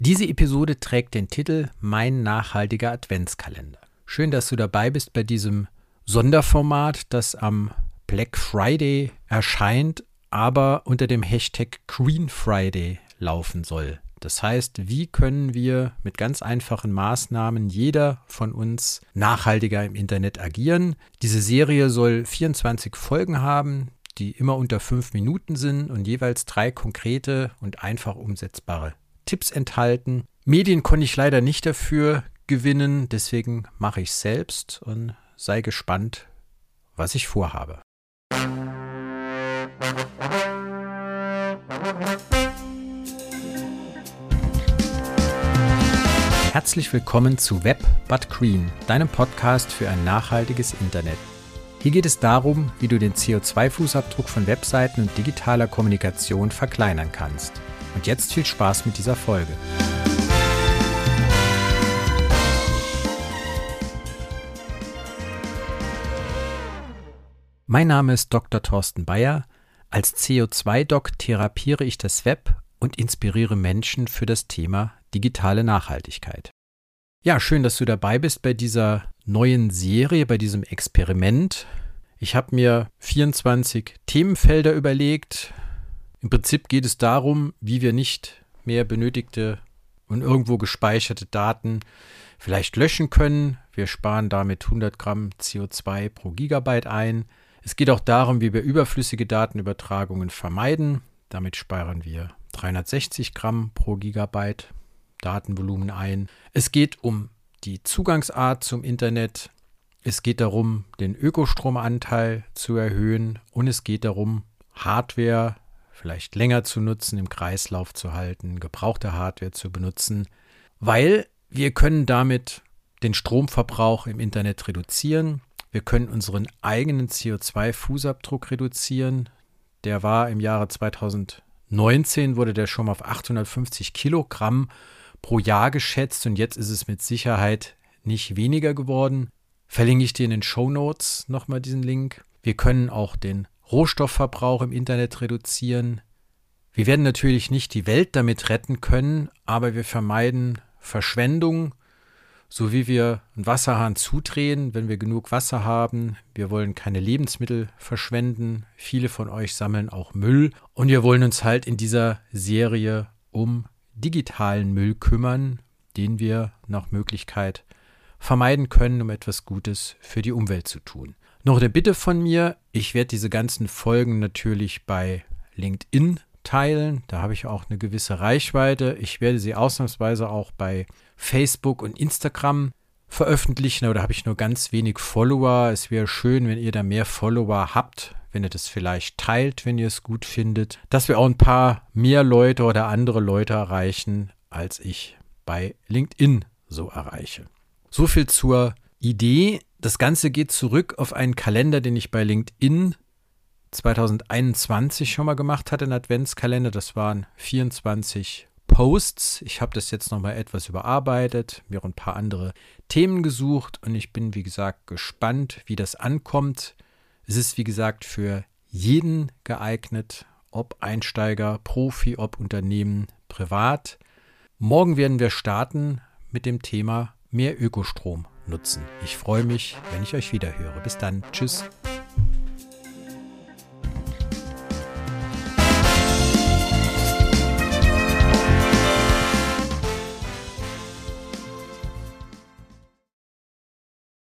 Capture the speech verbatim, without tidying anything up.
Diese Episode trägt den Titel Mein nachhaltiger Adventskalender. Schön, dass du dabei bist bei diesem Sonderformat, das am Black Friday erscheint, aber unter dem Hashtag Green Friday laufen soll. Das heißt, wie können wir mit ganz einfachen Maßnahmen jeder von uns nachhaltiger im Internet agieren? Diese Serie soll vierundzwanzig Folgen haben, die immer unter fünf Minuten sind und jeweils drei konkrete und einfach umsetzbare Tipps enthalten. Medien konnte ich leider nicht dafür gewinnen, deswegen mache ich es selbst und sei gespannt, was ich vorhabe. Herzlich willkommen zu Web but Green, deinem Podcast für ein nachhaltiges Internet. Hier geht es darum, wie du den C O zwei Fußabdruck von Webseiten und digitaler Kommunikation verkleinern kannst. Und jetzt viel Spaß mit dieser Folge. Mein Name ist Doktor Thorsten Bayer. Als C O zwei Doc therapiere ich das Web und inspiriere Menschen für das Thema digitale Nachhaltigkeit. Ja, schön, dass du dabei bist bei dieser neuen Serie, bei diesem Experiment. Ich habe mir vierundzwanzig Themenfelder überlegt. Im Prinzip geht es darum, wie wir nicht mehr benötigte und irgendwo gespeicherte Daten vielleicht löschen können. Wir sparen damit hundert Gramm C O zwei pro Gigabyte ein. Es geht auch darum, wie wir überflüssige Datenübertragungen vermeiden. Damit sparen wir dreihundertsechzig Gramm pro Gigabyte Datenvolumen ein. Es geht um die Zugangsart zum Internet. Es geht darum, den Ökostromanteil zu erhöhen. Und es geht darum, Hardware vielleicht länger zu nutzen, im Kreislauf zu halten, gebrauchte Hardware zu benutzen, weil wir können damit den Stromverbrauch im Internet reduzieren. Wir können unseren eigenen C O zwei Fußabdruck reduzieren. Der war im Jahre zweitausendneunzehn, wurde der schon mal auf achthundertfünfzig Kilogramm pro Jahr geschätzt und jetzt ist es mit Sicherheit nicht weniger geworden. Verlinke ich dir in den Shownotes nochmal diesen Link. Wir können auch den Rohstoffverbrauch im Internet reduzieren. Wir werden natürlich nicht die Welt damit retten können, aber wir vermeiden Verschwendung, so wie wir einen Wasserhahn zudrehen, wenn wir genug Wasser haben. Wir wollen keine Lebensmittel verschwenden. Viele von euch sammeln auch Müll. Und wir wollen uns halt in dieser Serie um digitalen Müll kümmern, den wir nach Möglichkeit vermeiden können, um etwas Gutes für die Umwelt zu tun. Noch eine Bitte von mir, ich werde diese ganzen Folgen natürlich bei LinkedIn teilen, da habe ich auch eine gewisse Reichweite. Ich werde sie ausnahmsweise auch bei Facebook und Instagram veröffentlichen, aber da habe ich nur ganz wenig Follower. Es wäre schön, wenn ihr da mehr Follower habt, wenn ihr das vielleicht teilt, wenn ihr es gut findet, dass wir auch ein paar mehr Leute oder andere Leute erreichen, als ich bei LinkedIn so erreiche. So viel zur Idee. Das Ganze geht zurück auf einen Kalender, den ich bei LinkedIn zweitausendeinundzwanzig schon mal gemacht hatte, einen Adventskalender. Das waren vierundzwanzig Posts. Ich habe das jetzt nochmal etwas überarbeitet, mir ein paar andere Themen gesucht und ich bin, wie gesagt, gespannt, wie das ankommt. Es ist, wie gesagt, für jeden geeignet, ob Einsteiger, Profi, ob Unternehmen, privat. Morgen werden wir starten mit dem Thema mehr Ökostrom nutzen. Ich freue mich, wenn ich euch wieder höre. Bis dann. Tschüss.